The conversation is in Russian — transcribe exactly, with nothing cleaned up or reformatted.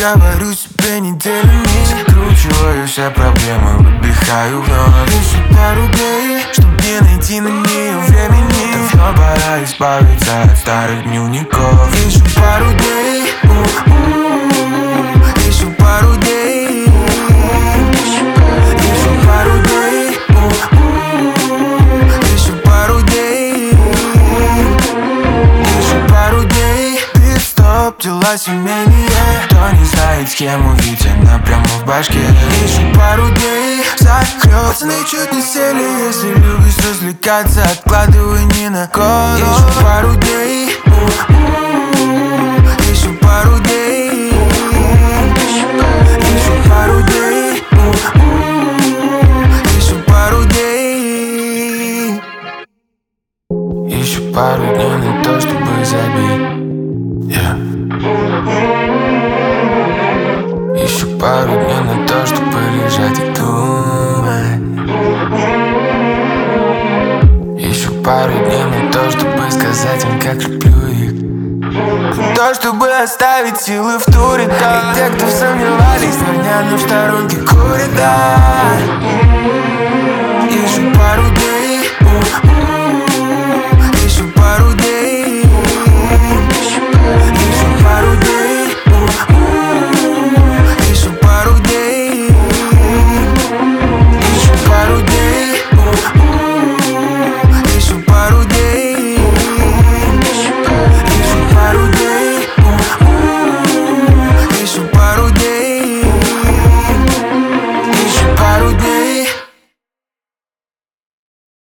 говорю себе неделями, закручиваю все проблемы, выдыхаю вновь. Ищу пару дней, чтоб не найти на нее времени. Давно пора избавиться от старых дневников. Ищу пару дней, у-у-у. Ищу пару дней, ищу пару дней, у-у-у. Ищу пару дней, ищу пару дней. Пит-стоп, дела семейные. Кто не знает схему, ведь она прямо в башке. Ищу пару дней, закрёт. Пацаны чуть не сели, если любишь развлекаться, откладывай не на кол. Ищу пару дней, у-у-у. Ищу пару дней, ищу пару дней, у-у-у. Ищу пару дней. Ищу пару дней на то, чтобы забить. Yeah. Ищу пару дней на то, чтобы лежать и думать. Ищу пару дней на то, чтобы сказать им, как люблю их. На то, чтобы оставить силы в туре, да. И те, кто сомневались, наверное, в сторонке курят, да. Ищу пару дней.